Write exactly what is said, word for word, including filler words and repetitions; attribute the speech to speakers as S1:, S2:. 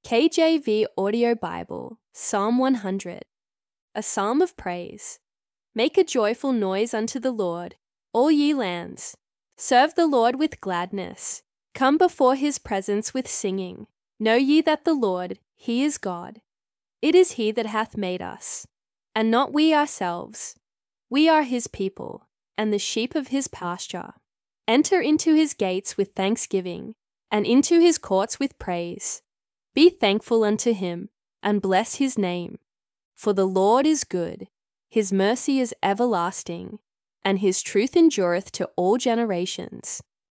S1: K J V Audio Bible, Psalm one hundred, a psalm of praise. Make a joyful noise unto the Lord, all ye lands. Serve the Lord with gladness. Come before his presence with singing. Know ye that the Lord, he is God. It is he that hath made us, and not we ourselves. We are his people, and the sheep of his pasture. Enter into his gates with thanksgiving, and into his courts with praise. Be thankful unto him, and bless his name. For the Lord is good, his mercy is everlasting, and his truth endureth to all generations.